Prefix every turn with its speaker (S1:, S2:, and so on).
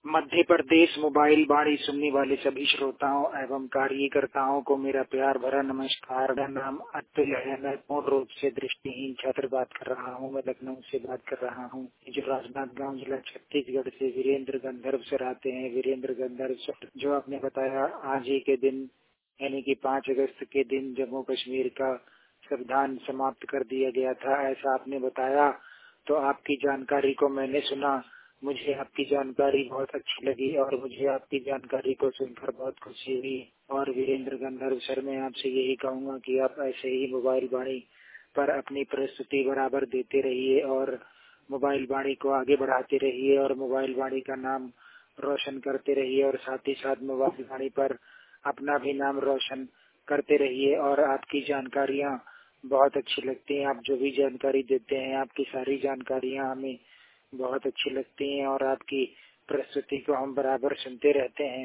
S1: Madhya Pradesh mobile वाणी सुनने वाले सभी श्रोताओं एवं कार्यकर्ताओं को मेरा प्यार भरा नमस्कार। मेरा नाम अतुल है। मैं पूर्ण रूप से दृष्टिहीन छात्र बात कर रहा हूँ। मैं लखनऊ से बात कर रहा हूँ। जो राजनांदगांव जिला छत्तीसगढ़ से वीरेंद्र गंधर्व सर आते हैं। वीरेंद्र गंधर्व सर जो आपने बताया आज ही के दिन यानी कि 5 अगस्त के दिन जम्मू कश्मीर का संविधान समाप्त कर दिया गया था, ऐसा आपने बताया। तो आपकी जानकारी को मैंने सुना, मुझे आपकी जानकारी बहुत अच्छी लगी और मुझे आपकी जानकारी को सुनकर बहुत खुशी हुई। और वीरेंद्र गंधर्व सर, मैं आपसे यही कहूँगा कि आप ऐसे ही मोबाइल वाणी पर अपनी प्रस्तुति बराबर देते रहिए और मोबाइल वाणी को आगे बढ़ाते रहिए और मोबाइल वाणी का नाम रोशन करते रहिए और साथ ही साथ मोबाइल वाणी पर अपना भी नाम रोशन करते रहिए। और आपकी जानकारियाँ बहुत अच्छी लगती हैं। आप जो भी जानकारी देते हैं, आपकी सारी जानकारियाँ हमें बहुत अच्छी लगती हैं और आपकी प्रस्तुति को हम बराबर सुनते रहते हैं।